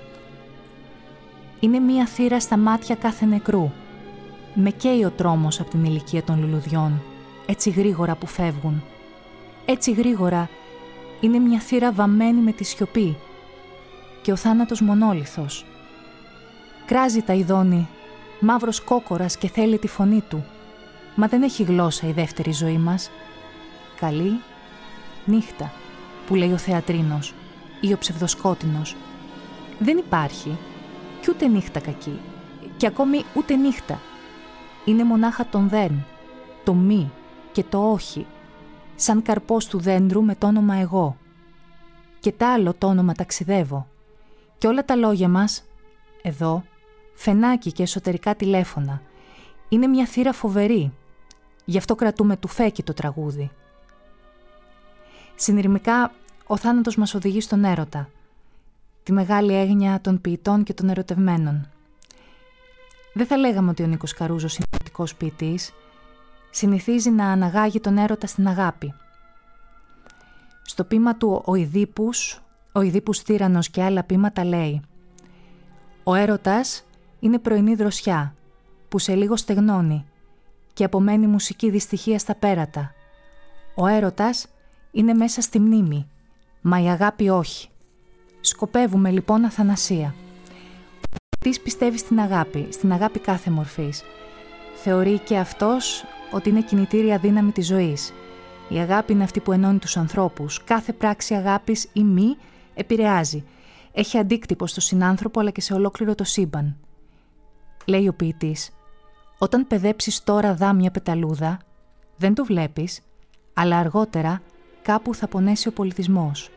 Είναι μία θύρα στα μάτια κάθε νεκρού. Με καίει ο τρόμος από την ηλικία των λουλουδιών, έτσι γρήγορα που φεύγουν. Έτσι γρήγορα είναι μια θύρα βαμμένη με τη σιωπή και ο θάνατος μονόλιθος. Κράζει τα ειδώνει, μαύρος κόκορας και θέλει τη φωνή του, μα δεν έχει γλώσσα η δεύτερη ζωή μας. Καλή νύχτα, που λέει ο θεατρίνος, ή ο ψευδοσκότεινος. Δεν υπάρχει κι ούτε νύχτα κακή και ακόμη ούτε νύχτα. Είναι μονάχα τον δεν, το μη και το όχι, σαν καρπός του δέντρου με το όνομα εγώ. Και τ' άλλο το όνομα ταξιδεύω. Και όλα τα λόγια μας, εδώ, φαινάκι και εσωτερικά τηλέφωνα, είναι μια θύρα φοβερή. Γι' αυτό κρατούμε του φέκι το τραγούδι. Συνειρμικά, ο θάνατος μας οδηγεί στον έρωτα, τη μεγάλη έγνοια των ποιητών και των ερωτευμένων. Δεν θα λέγαμε ότι ο Νίκος Καρούζος είναι ερωτικός ποιητής. Συνηθίζει να αναγάγει τον έρωτα στην αγάπη. Στο ποίημα του «Ο Ιδίπους», «Ο Ιδίπους Τύραννος» και άλλα ποίηματα λέει «Ο έρωτας είναι πρωινή δροσιά που σε λίγο στεγνώνει και απομένει μουσική δυστυχία στα πέρατα. Ο έρωτας είναι μέσα στη μνήμη, μα η αγάπη όχι. Σκοπεύουμε λοιπόν αθανασία». Ο ποιητής πιστεύει στην αγάπη, στην αγάπη κάθε μορφής. Θεωρεί και αυτός ότι είναι κινητήρια δύναμη της ζωής. Η αγάπη είναι αυτή που ενώνει τους ανθρώπους. Κάθε πράξη αγάπης ή μη επηρεάζει. Έχει αντίκτυπο στο συνάνθρωπο αλλά και σε ολόκληρο το σύμπαν. Λέει ο ποιητής, όταν παιδέψεις τώρα δά μια πεταλούδα, δεν το βλέπεις, αλλά αργότερα κάπου θα πονέσει ο πολιτισμός.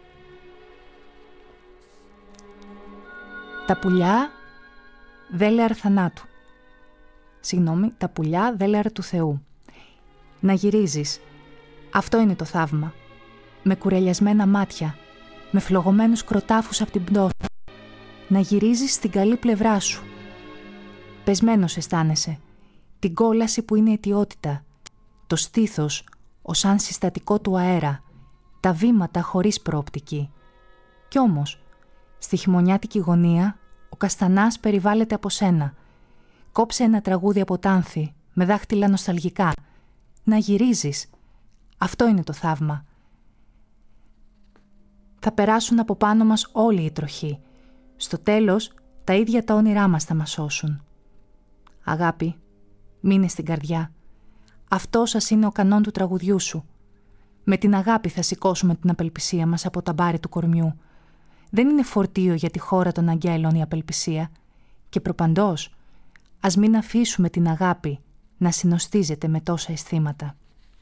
Τα πουλιά δέλεαρ θανάτου. Συγγνώμη, τα πουλιά δέλεαρ του Θεού. Να γυρίζεις. Αυτό είναι το θαύμα. Με κουρελιασμένα μάτια, με φλογωμένους κροτάφους από την πτώση. Να γυρίζεις στην καλή πλευρά σου. Πεσμένος αισθάνεσαι. Την κόλαση που είναι αιτιότητα. Το στήθος, ως αν συστατικό του αέρα. Τα βήματα χωρίς προοπτική. Κι όμως, στη χειμωνιάτικη γωνία, ο καστανάς περιβάλλεται από σένα. Κόψε ένα τραγούδι από τάνθη, με δάχτυλα νοσταλγικά. Να γυρίζεις. Αυτό είναι το θαύμα. Θα περάσουν από πάνω μας όλοι οι τροχοί. Στο τέλος, τα ίδια τα όνειρά μας θα μας σώσουν. Αγάπη, μείνε στην καρδιά. Αυτό σας είναι ο κανόν του τραγουδιού σου. Με την αγάπη θα σηκώσουμε την απελπισία μας από τα μπάρι του κορμιού. Δεν είναι φορτίο για τη χώρα των αγγέλων η απελπισία. Και προπαντός, ας μην αφήσουμε την αγάπη να συνοστίζεται με τόσα αισθήματα.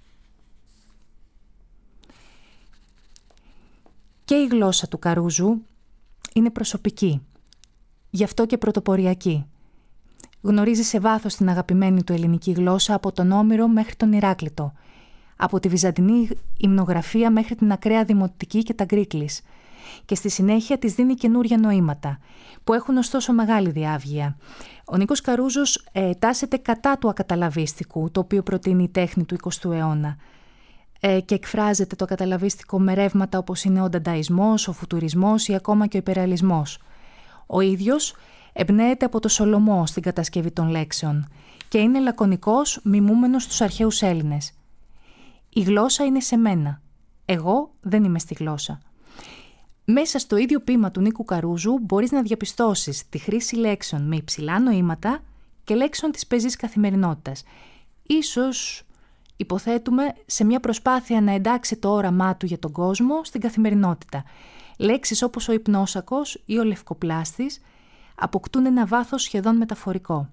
Και η γλώσσα του Καρούζου είναι προσωπική, γι' αυτό και πρωτοποριακή. Γνωρίζει σε βάθος την αγαπημένη του ελληνική γλώσσα από τον Όμηρο μέχρι τον Ηράκλειτο, από τη βυζαντινή υμνογραφία μέχρι την ακραία δημοτική και τα γκρίκλης, και στη συνέχεια της δίνει καινούρια νοήματα, που έχουν ωστόσο μεγάλη διάβγεια. Ο Νίκος Καρούζος ε, τάσεται κατά του ακαταλαβίστικου, το οποίο προτείνει η τέχνη του εικοστού αιώνα, ε, και εκφράζεται το ακαταλαβίστικο με ρεύματα όπως είναι ο ντανταϊσμός, ο φουτουρισμός ή ακόμα και ο υπερεαλισμός. Ο ίδιος εμπνέεται από το Σολομό στην κατασκευή των λέξεων και είναι λακωνικός, μιμούμενος στους αρχαίους Έλληνες. Η γλώσσα είναι σε μένα. Εγώ δεν είμαι στη γλώσσα. Μέσα στο ίδιο ποίημα του Νίκου Καρούζου μπορείς να διαπιστώσεις τη χρήση λέξεων με υψηλά νοήματα και λέξεων της πεζής καθημερινότητας. Ίσως, υποθέτουμε, σε μια προσπάθεια να εντάξει το όραμά του για τον κόσμο στην καθημερινότητα. Λέξεις όπως ο υπνόσακος ή ο λευκοπλάστης αποκτούν ένα βάθος σχεδόν μεταφορικό.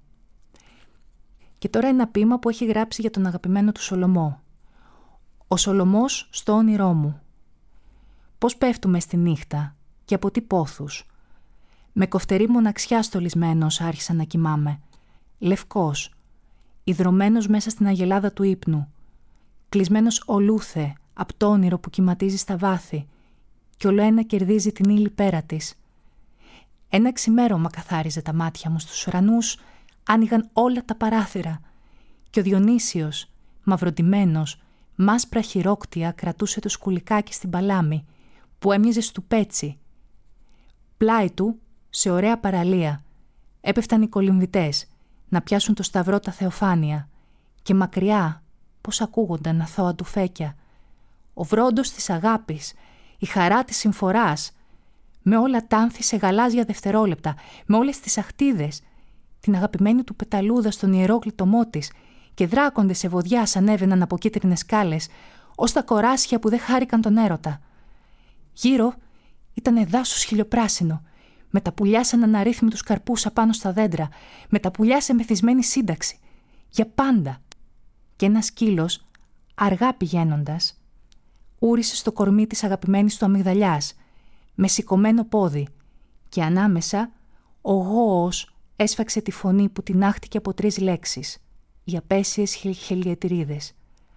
Και τώρα ένα ποίημα που έχει γράψει για τον αγαπημένο του Σολομό. Ο Σολομός στο όνειρό μου. Πώς πέφτουμε στη νύχτα και από τι πόθους. Με κοφτερή μοναξιά στολισμένος άρχισα να κοιμάμαι. Λευκός, ιδρωμένος μέσα στην αγελάδα του ύπνου. Κλεισμένος ολούθε απ' το όνειρο που κυματίζει στα βάθη κι ολοένα κερδίζει την ύλη πέρα της. Ένα ξημέρωμα καθάριζε τα μάτια μου στους ουρανούς, άνοιγαν όλα τα παράθυρα και ο Διονύσιος, μαυροντημένος, μάσπρα χειρόκτια κρατούσε το σκουλικάκι στην παλάμη που έμοιαζε στουπέτσι. Πλάι του, σε ωραία παραλία, έπεφταν οι κολυμβητές να πιάσουν το σταυρό τα θεοφάνεια και μακριά πώς ακούγονταν αθώα τουφέκια. Ο βρόντος της αγάπης, η χαρά της συμφοράς, με όλα τάνθη σε γαλάζια δευτερόλεπτα, με όλες τις αχτίδες, την αγαπημένη του πεταλούδα στον ιερόκλητομό της και δράκοντες σε βοδιάς ανέβαιναν από κίτρινες σκάλες, ως τα κοράσια που δεν χάρηκαν τον έρωτα. Γύρω Ήτανε δάσος χιλιοπράσινο, με τα πουλιά σαν αναρρύθμιτους καρπούς απάνω στα δέντρα, με τα πουλιά σε μεθυσμένη σύνταξη, για πάντα. Και ένας σκύλος, αργά πηγαίνοντας, ούρισε στο κορμί της αγαπημένης του αμυγδαλιάς, με σηκωμένο πόδι, και ανάμεσα ο γόος έσφαξε τη φωνή που τινάχτηκε από τρεις λέξεις, οι απέσιες χελιετηρίδες.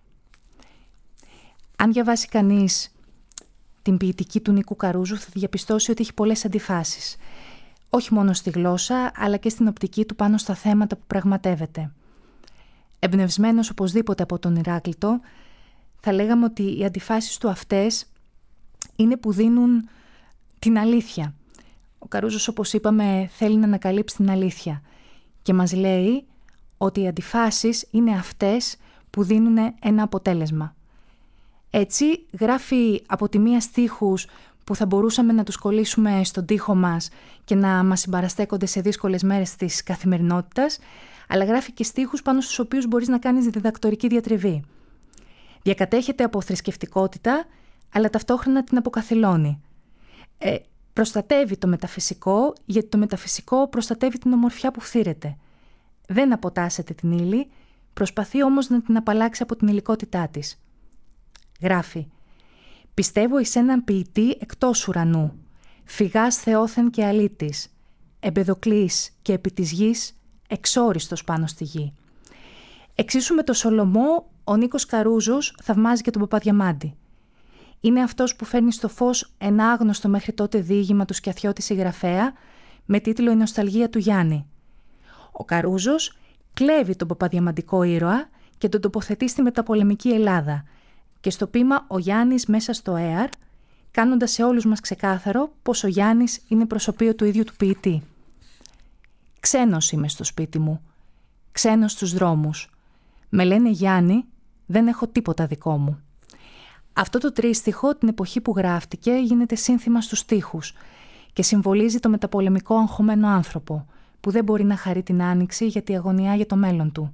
Αν διαβάσει κανείς την ποιητική του Νίκου Καρούζου, θα διαπιστώσει ότι έχει πολλές αντιφάσεις. Όχι μόνο στη γλώσσα, αλλά και στην οπτική του πάνω στα θέματα που πραγματεύεται. Εμπνευσμένος οπωσδήποτε από τον Ηράκλειτο, θα λέγαμε ότι οι αντιφάσεις του αυτές είναι που δίνουν την αλήθεια. Ο Καρούζος, όπως είπαμε, θέλει να ανακαλύψει την αλήθεια και μας λέει ότι οι αντιφάσεις είναι αυτές που δίνουν ένα αποτέλεσμα. Έτσι γράφει από τη μία στίχους που θα μπορούσαμε να τους κολλήσουμε στον τοίχο μας και να μας συμπαραστέκονται σε δύσκολες μέρες της καθημερινότητας, αλλά γράφει και στίχους πάνω στους οποίους μπορείς να κάνεις διδακτορική διατριβή. Διακατέχεται από θρησκευτικότητα, αλλά ταυτόχρονα την αποκαθιλώνει. Ε, προστατεύει το μεταφυσικό, γιατί το μεταφυσικό προστατεύει την ομορφιά που φθήρεται. Δεν αποτάσσεται την ύλη, προσπαθεί όμως να την απαλλάξει από την υλικότητά της. Γράφει «Πιστεύω εις έναν ποιητή εκτός ουρανού, φυγάς θεόθεν και αλήτης, εμπεδοκλής και επί της γης, εξόριστος πάνω στη γη». Εξίσου με το Σολομό, ο Νίκος Καρούζος θαυμάζει και τον Παπαδιαμάντη. Είναι αυτός που φέρνει στο φως ένα άγνωστο μέχρι τότε διήγημα του Σκιαθιώτη συγγραφέα με τίτλο «Η νοσταλγία του Γιάννη». Ο Καρούζος κλέβει τον παπαδιαμαντικό ήρωα και τον τοποθετεί στη μεταπολεμική Ελλάδα και στο ποίημα «Ο Γιάννης μέσα στο ΕΑΡ», κάνοντας σε όλους μας ξεκάθαρο πως ο Γιάννης είναι προσωπείο του ίδιου του ποιητή. «Ξένος είμαι στο σπίτι μου, ξένος στους δρόμους. Με λένε Γιάννη, δεν έχω τίποτα δικό μου». Αυτό το τρίστιχο την εποχή που γράφτηκε γίνεται σύνθημα στους στίχους και συμβολίζει το μεταπολεμικό αγχωμένο άνθρωπο που δεν μπορεί να χαρεί την άνοιξη γιατί αγωνιά για το μέλλον του.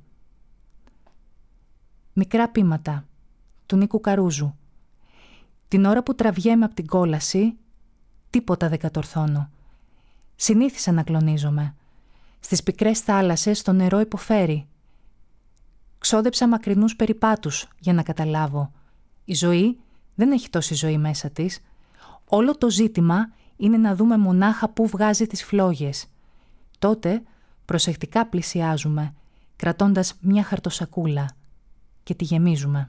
Μικρά ποίηματα του Νίκου Καρούζου. Την ώρα που τραβιέμαι από την κόλαση, τίποτα δεν κατορθώνω. Συνήθισα να κλονίζομαι. Στις πικρές θάλασσες το νερό υποφέρει. Ξόδεψα μακρινούς περιπάτους για να καταλάβω. Η ζωή δεν έχει τόση ζωή μέσα της. Όλο το ζήτημα είναι να δούμε μονάχα πού βγάζει τις φλόγες. Τότε προσεκτικά πλησιάζουμε, κρατώντας μια χαρτοσακούλα και τη γεμίζουμε.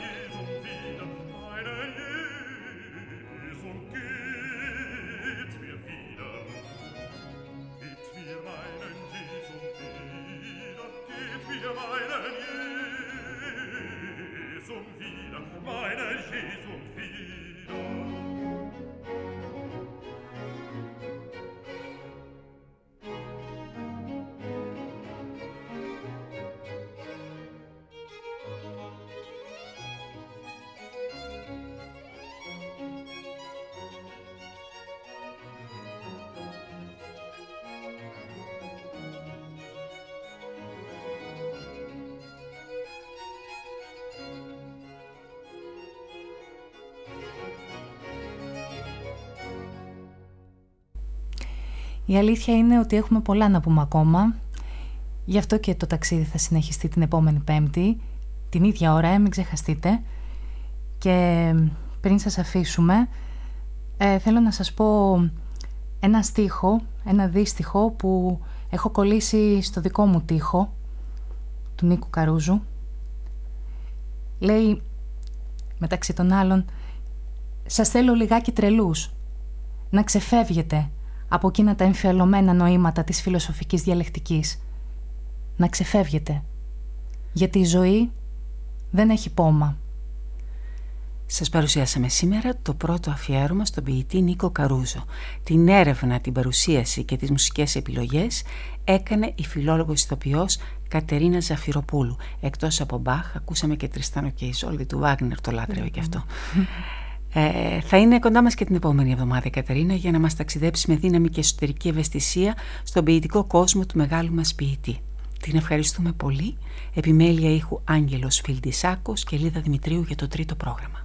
Geht mir Η αλήθεια είναι ότι έχουμε πολλά να πούμε ακόμα. Γι' αυτό και το ταξίδι θα συνεχιστεί την επόμενη Πέμπτη, την ίδια ώρα, ε, μην ξεχαστείτε. Και πριν σας αφήσουμε, ε, θέλω να σας πω ένα στίχο, ένα δύστιχο που έχω κολλήσει στο δικό μου τοίχο, του Νίκου Καρούζου. Λέει, μεταξύ των άλλων, «Σας θέλω λιγάκι τρελούς, να ξεφεύγετε από εκείνα τα εμφιαλωμένα νοήματα της φιλοσοφικής διαλεκτικής. Να ξεφεύγετε, γιατί η ζωή δεν έχει πόμα». Σας παρουσιάσαμε σήμερα το πρώτο αφιέρωμα στον ποιητή Νίκο Καρούζο. Την έρευνα, την παρουσίαση και τις μουσικές επιλογές έκανε η φιλόλογος ηθοποιός Κατερίνα Ζαφυροπούλου. Εκτός από Μπαχ, ακούσαμε και Τριστάνο και Ιζόλδη του Βάγνερ, το λάτρευε και αυτό. Ε, θα είναι κοντά μας και την επόμενη εβδομάδα η Κατερίνα για να μας ταξιδέψει με δύναμη και εσωτερική ευαισθησία στον ποιητικό κόσμο του μεγάλου μας ποιητή. Την ευχαριστούμε πολύ. Επιμέλεια ήχου Άγγελος Φιλντισάκος και Λίδα Δημητρίου για το τρίτο πρόγραμμα.